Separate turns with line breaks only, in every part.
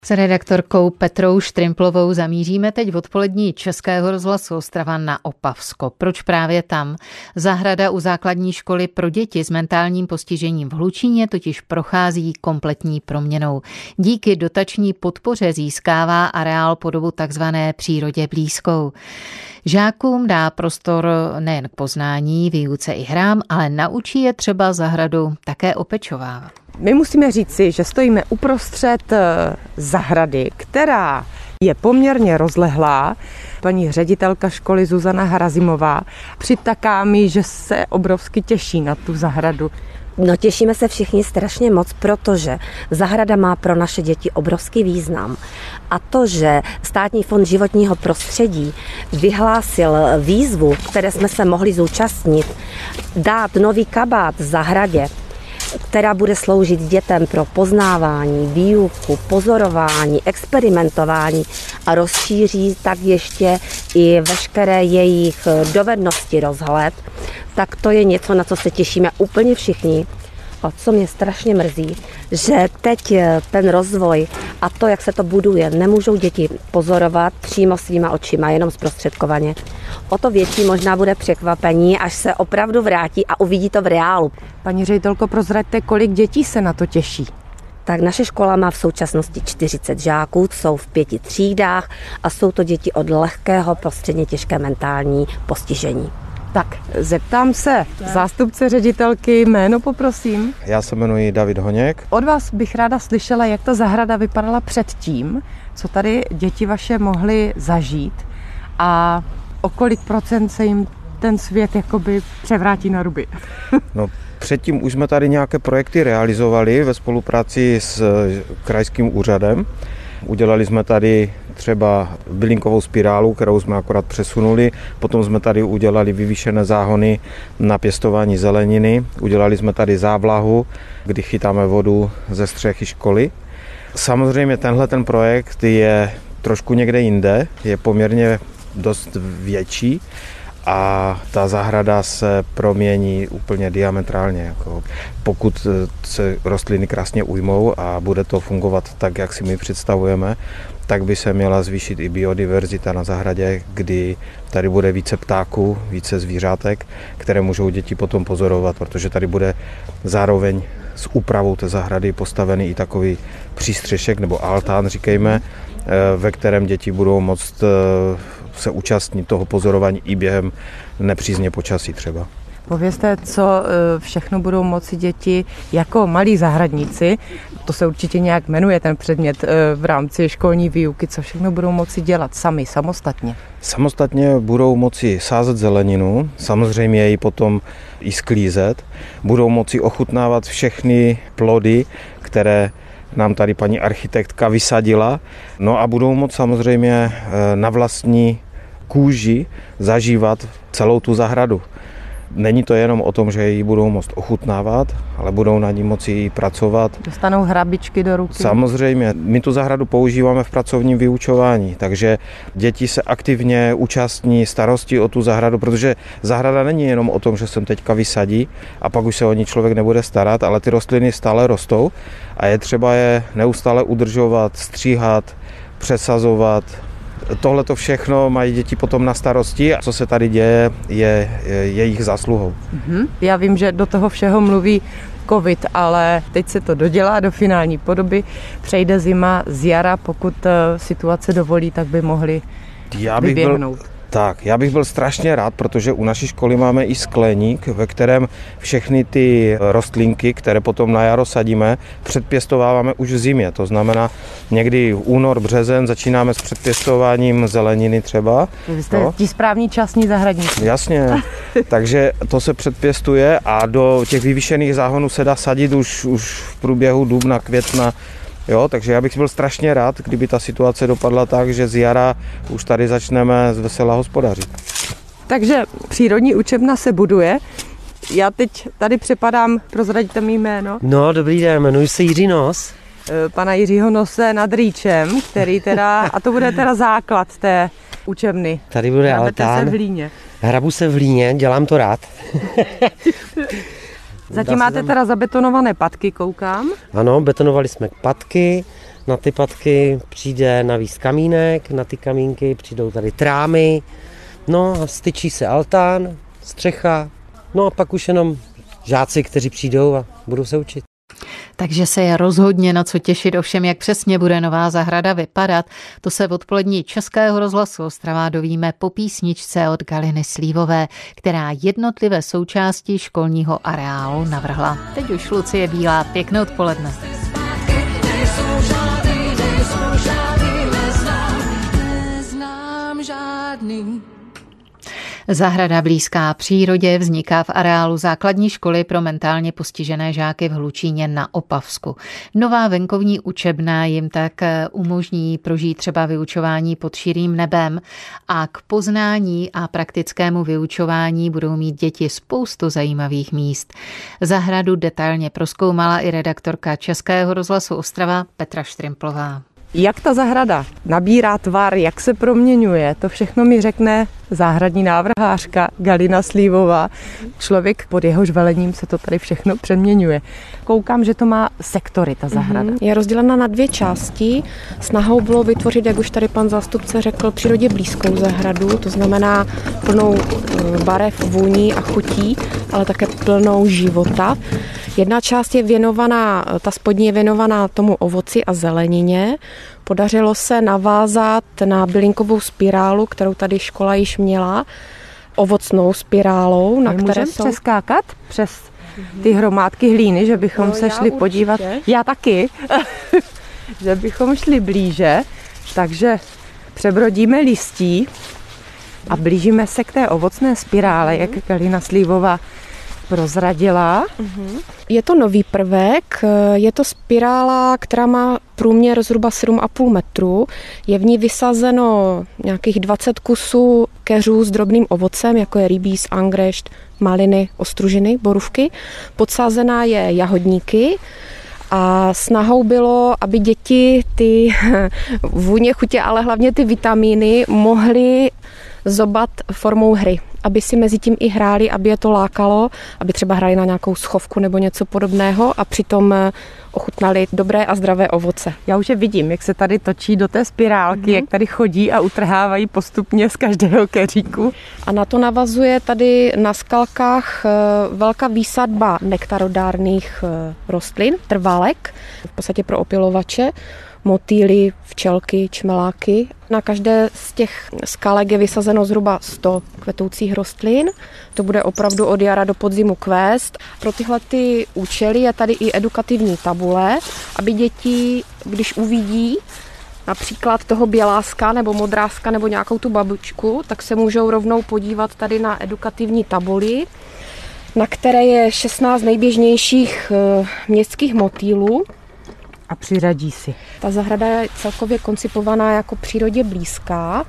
S redaktorkou Petrou Štrimplovou zamíříme teď v odpolední Českého rozhlasu Ostrava na Opavsko. Proč právě tam? Zahrada u základní školy pro děti s mentálním postižením v Hlučíně totiž prochází kompletní proměnou. Díky dotační podpoře získává areál podobu takzvané přírodě blízkou. Žákům dá prostor nejen k poznání, výuce i hrám, ale naučí je třeba zahradu také opečovávat.
My musíme říci, že stojíme uprostřed zahrady, která je poměrně rozlehlá. Paní ředitelka školy Zuzana Hrazimová přitaká mi, že se obrovsky těší na tu zahradu.
No, těšíme se všichni strašně moc, protože zahrada má pro naše děti obrovský význam. A to, že Státní fond životního prostředí vyhlásil výzvu, které jsme se mohli zúčastnit, dát nový kabát v zahradě, která bude sloužit dětem pro poznávání, výuku, pozorování, experimentování a rozšíří tak ještě i veškeré jejich dovednosti rozhled, tak to je něco, na co se těšíme úplně všichni. A co mě strašně mrzí, že teď ten rozvoj a to, jak se to buduje, nemůžou děti pozorovat přímo svýma očima, jenom zprostředkovaně. O to větší možná bude překvapení, až se opravdu vrátí a uvidí to v reálu.
Paní ředitelko, prozraďte, kolik dětí se na to těší?
Tak naše škola má v současnosti 40 žáků, jsou v 5 třídách a jsou to děti od lehkého po středně těžké mentální postižení.
Tak, zeptám se zástupce ředitelky, jméno poprosím.
Já se jmenuji David Honěk.
Od vás bych ráda slyšela, jak ta zahrada vypadala předtím, co tady děti vaše mohly zažít a o kolik procent se jim ten svět jakoby převrátí na ruby.
No, předtím už jsme tady nějaké projekty realizovali ve spolupráci s krajským úřadem. Udělali jsme tady třeba bylinkovou spirálu, kterou jsme akorát přesunuli. Potom jsme tady udělali vyvýšené záhony na pěstování zeleniny. Udělali jsme tady závlahu, kdy chytáme vodu ze střechy školy. Samozřejmě ten projekt je trošku někde jinde, je poměrně dost větší a ta zahrada se promění úplně diametrálně. Jako pokud se rostliny krásně ujmou a bude to fungovat tak, jak si my představujeme, tak by se měla zvýšit i biodiverzita na zahradě, kdy tady bude více ptáků, více zvířátek, které můžou děti potom pozorovat, protože tady bude zároveň s úpravou té zahrady postavený i takový přístřešek nebo altán, říkejme, ve kterém děti budou moct se účastnit toho pozorování i během nepřízně počasí třeba.
Povězte, co všechno budou moci děti jako malí zahradníci, to se určitě nějak jmenuje ten předmět v rámci školní výuky, co všechno budou moci dělat sami, samostatně?
Samostatně budou moci sázet zeleninu, samozřejmě ji potom i sklízet, budou moci ochutnávat všechny plody, které nám tady paní architektka vysadila, no a budou moct samozřejmě na vlastní kůži zažívat celou tu zahradu. Není to jenom o tom, že ji budou moct ochutnávat, ale budou na ní moci i pracovat.
Dostanou hrabičky do ruky.
Samozřejmě, my tu zahradu používáme v pracovním vyučování, takže děti se aktivně účastní starosti o tu zahradu, protože zahrada není jenom o tom, že se teďka vysadí a pak už se o ní člověk nebude starat, ale ty rostliny stále rostou a je třeba je neustále udržovat, stříhat, přesazovat. Tohle to všechno mají děti potom na starosti a co se tady děje, je jejich zásluhou.
Já vím, že do toho všeho mluví covid, ale teď se to dodělá do finální podoby. Přejde zima z jara, pokud situace dovolí, tak by mohli vyběhnout.
Já bych byl strašně rád, protože u naší školy máme i skleník, ve kterém všechny ty rostlinky, které potom na jaro sadíme, předpěstováváme už v zimě. To znamená někdy únor, březen začínáme s předpěstováním zeleniny třeba.
Vy jste ti správní časní zahradníci.
Jasně, takže to se předpěstuje a do těch vyvýšených záhonů se dá sadit už v průběhu dubna, května. Jo, takže já bych byl strašně rád, kdyby ta situace dopadla tak, že z jara už tady začneme zvesela hospodařit.
Takže přírodní učebna se buduje. Já teď tady připadám, prozraďte mi jméno.
No, dobrý den, jmenuji se Jiří Nos.
Pana Jiřího Nose nad Rýčem, který teda, a to bude teda základ té učebny.
Tady bude altán.
Se v Líně.
Hrabu se v Líně, dělám to rád.
Zatím máte teda zabetonované patky, koukám.
Ano, betonovali jsme patky, Na ty patky přijde navíc kamínek, na ty kamínky přijdou tady trámy, no a styčí se altán, střecha, no a pak už jenom žáci, kteří přijdou a budou se učit.
Takže se je rozhodně na co těšit, ovšem jak přesně bude nová zahrada vypadat, to se v odpolední Českého rozhlasu Ostrava dovíme po písničce od Galiny Slívové, která jednotlivé součásti školního areálu navrhla. Teď už Lucie Bílá, pěkné odpoledne. Neznám žádný. Zahrada blízká přírodě vzniká v areálu základní školy pro mentálně postižené žáky v Hlučíně na Opavsku. Nová venkovní učebna jim tak umožní prožít třeba vyučování pod širým nebem a k poznání a praktickému vyučování budou mít děti spoustu zajímavých míst. Zahradu detailně prozkoumala i redaktorka Českého rozhlasu Ostrava Petra Štrimplová.
Jak ta zahrada nabírá tvar, jak se proměňuje, to všechno mi řekne zahradní návrhářka Galina Slívová. Člověk, pod jehož velením se to tady všechno přeměňuje. Koukám, že to má sektory, ta zahrada.
Je rozdělena na 2 části. Snahou bylo vytvořit, jak už tady pan zástupce řekl, přírodě blízkou zahradu, to znamená plnou barev, vůní a chutí, ale také plnou života. Jedna část je věnovaná, ta spodní je věnovaná tomu ovoci a zelenině. Podařilo se navázat na bylinkovou spirálu, kterou tady škola již měla, ovocnou spirálou, na které jsou...
přeskákat přes ty hromádky hlíny, že bychom se šli podívat. Já taky. Že bychom šli blíže, takže přebrodíme listí a blížíme se k té ovocné spirále, jak Galina Slívová prozradila.
Je to nový prvek, je to spirála, která má průměr zhruba 7,5 metru. Je v ní vysazeno nějakých 20 kusů keřů s drobným ovocem, jako je rýbíz, angrešť, maliny, ostružiny, borůvky. Podsázená je jahodníky. A snahou bylo, aby děti ty vůně, chutě, ale hlavně ty vitamíny mohly zobat formou hry. Aby si mezi tím i hráli, aby je to lákalo, aby třeba hráli na nějakou schovku nebo něco podobného a přitom ochutnali dobré a zdravé ovoce.
Já už je vidím, jak se tady točí do té spirálky, jak tady chodí a utrhávají postupně z každého keříku.
A na to navazuje tady na skalkách velká výsadba nektarodárných rostlin, trvalek, v podstatě pro opylovače, motýly, včelky, čmeláky. Na každé z těch skalek je vysazeno zhruba 100 kvetoucích rostlin. To bude opravdu od jara do podzimu kvést. Pro tyhle ty účely je tady i edukativní tabule, aby děti, když uvidí například toho běláska nebo modráska nebo nějakou tu babičku, tak se můžou rovnou podívat tady na edukativní tabuli, na které je 16 nejběžnějších městských motýlů.
A přiradí si.
Ta zahrada je celkově koncipovaná jako přírodě blízká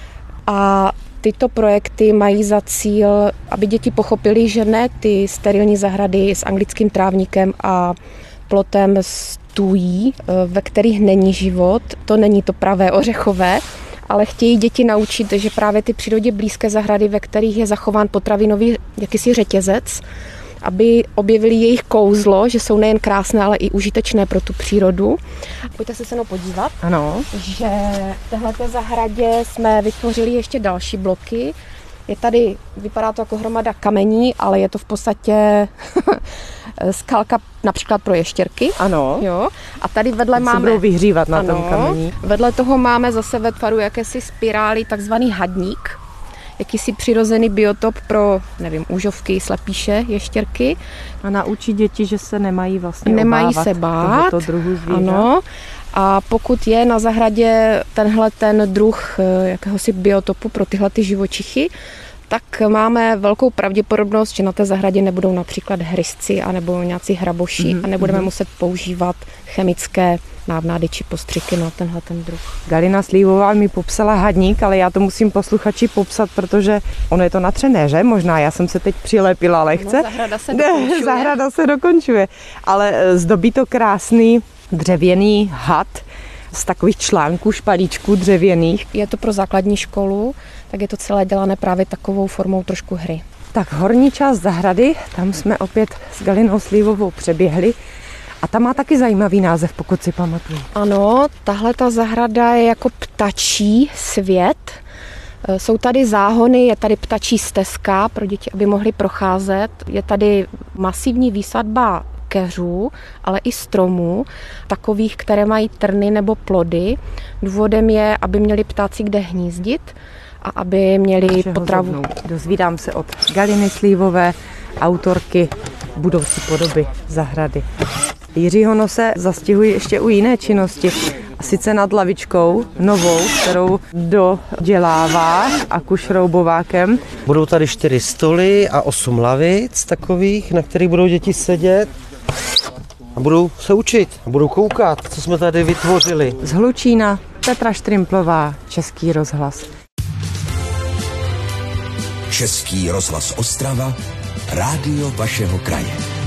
a tyto projekty mají za cíl, aby děti pochopili, že ne ty sterilní zahrady s anglickým trávníkem a plotem stůjí, ve kterých není život, to není to pravé ořechové, ale chtějí děti naučit, že právě ty přírodě blízké zahrady, ve kterých je zachován potravinový jakýsi řetězec, aby objevili jejich kouzlo, že jsou nejen krásné, ale i užitečné pro tu přírodu. Pojďte se mnou podívat,
ano,
že v téhleté zahradě jsme vytvořili ještě další bloky. Je tady, vypadá to jako hromada kamení, ale je to v podstatě skalka například pro ještěrky.
Ano.
Jo. A tady vedle
se
máme...
budou vyhřívat na tom kamení.
Vedle toho máme zase ve tvaru jakési spirály, takzvaný hadník. Jakýsi přirozený biotop pro, nevím, úžovky, slepíše, ještěrky.
A naučí děti, že se nemají vlastně
nemají se bát.
Tohoto druhu zvířat.
Ano. A pokud je na zahradě ten druh jakéhosi biotopu pro tyhle ty živočichy, tak máme velkou pravděpodobnost, že na té zahradě nebudou například hryzci anebo nějací hraboši a nebudeme muset používat chemické návnady či postřiky na tenhle ten druh.
Galina Slívová mi popsala hadník, ale já to musím posluchači popsat, protože ono je to natřené, že? Možná já jsem se teď přilepila lehce.
Zahrada
se dokončuje. Ale zdobí to krásný dřevěný had z takových článků, špalíčků dřevěných.
Je to pro základní školu, tak je to celé dělané právě takovou formou trošku hry.
Tak horní část zahrady, tam jsme opět s Galinou Slívovou přeběhli A ta má taky zajímavý název, pokud si pamatuju.
Ano, tahle ta zahrada je jako ptačí svět. Jsou tady záhony, je tady ptačí stezka pro děti, aby mohly procházet. Je tady masivní výsadba keřů, ale i stromů, takových, které mají trny nebo plody. Důvodem je, aby měli ptáci kde hnízdit a aby měli potravu.
Dozvídám se od Galiny Slívové, autorky budoucí podoby zahrady. Jiřího Nose zastihují ještě u jiné činnosti, a sice nad lavičkou novou, kterou dodělává akušroubovákem.
Budou tady 4 stoly a 8 lavic takových, na kterých budou děti sedět a budou se učit, a budou koukat, co jsme tady vytvořili.
Z Hlučína Petra Štrimplová, Český rozhlas.
Český rozhlas Ostrava, rádio vašeho kraje.